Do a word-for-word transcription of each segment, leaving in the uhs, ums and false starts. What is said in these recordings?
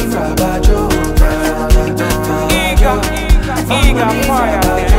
frabajo. Eager, eager fire.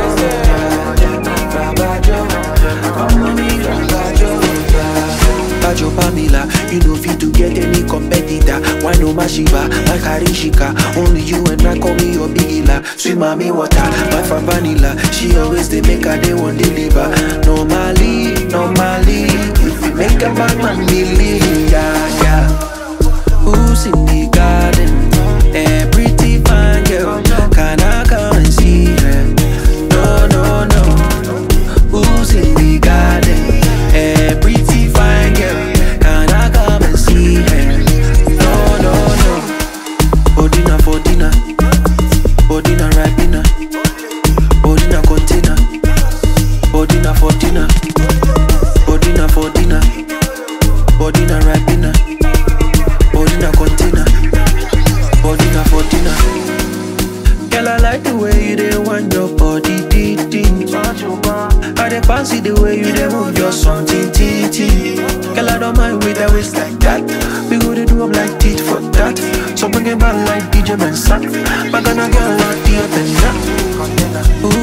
Bajo Pamela, you know fit to get any competitor. Why no Mashiva, my Karishika. Only you and I call me your bigila. Sweet mommy water, my from vanilla. She always they make her they won't deliver. Normally, normally, if you make a bad man believe, yeah, yeah. Who's in the garden? A pretty fine girl. Can I come and see her? No, no, no. Who's in the garden? A pretty fine girl. Can I come and see her? No, no, no. For dinner, for dinner. For dinner, right dinner. For dinner, container. For dinner, for dinner. For dinner, for dinner. For dinner, right dinner. For dinner, container. For dinner, for dinner. Girl, I like the way you dey want your body, dee dee. I dey fancy the way you dey move your something, tee tee. Girl, I don't mind with a waist like that. We go to do up like teeth for that. So bring it back like D J Benson. But gonna girl like the up and that.